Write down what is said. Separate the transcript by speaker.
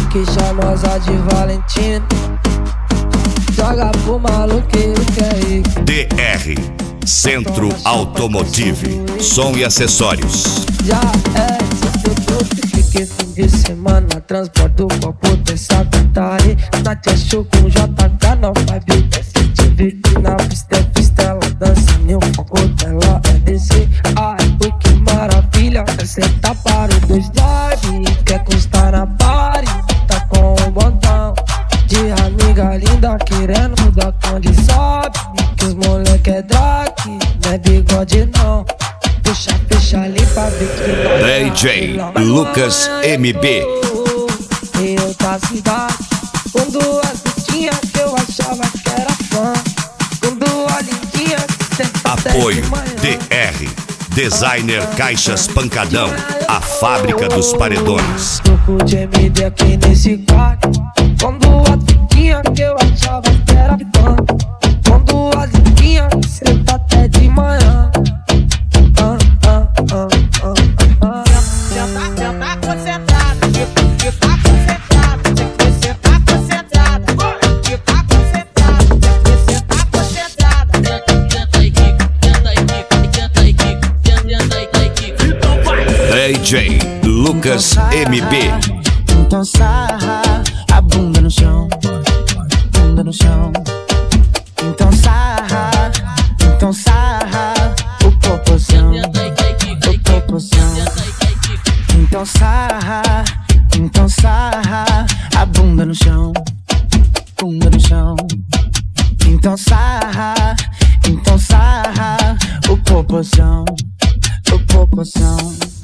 Speaker 1: que charmosa de Valentina. Joga pro maluqueiro que é rico.
Speaker 2: DR Centro Automotive, som e acessórios.
Speaker 1: Já é, se teu truque, fiquei fim de semana. Transporto pra potência Qatari. Na tia show com JK, não vai ver. Se te ver que na pista é pista, ela dança, meu foco dela é descer. Ai, oi, que maravilha, quer sentar para os dois drive. Quer custar na party, tá com um botão de amiga linda querendo dar quando sobe. Que os moleque é drag, não é bigode não. Fecha, limpa, vê que
Speaker 2: DJ Lucas MB.
Speaker 1: em outra cidade, com duas bitinhas que eu achava que era fã. Com duas lindinhas que senta
Speaker 2: Apoio
Speaker 1: até de manhã.
Speaker 2: DR Designer Caixas Pancadão, a fábrica dos paredões.
Speaker 1: Troco de MD aqui nesse quarto. Com duas bitinhas que eu achava que era fã. Com duas lindinhas que senta até de manhã.
Speaker 2: DJ Lucas MB.
Speaker 3: Então sarra a bunda no chão, bunda no chão. Então sarra o popozão, o popozão. Então sarra a bunda no chão, bunda no chão. Então sarra o popozão, o popozão.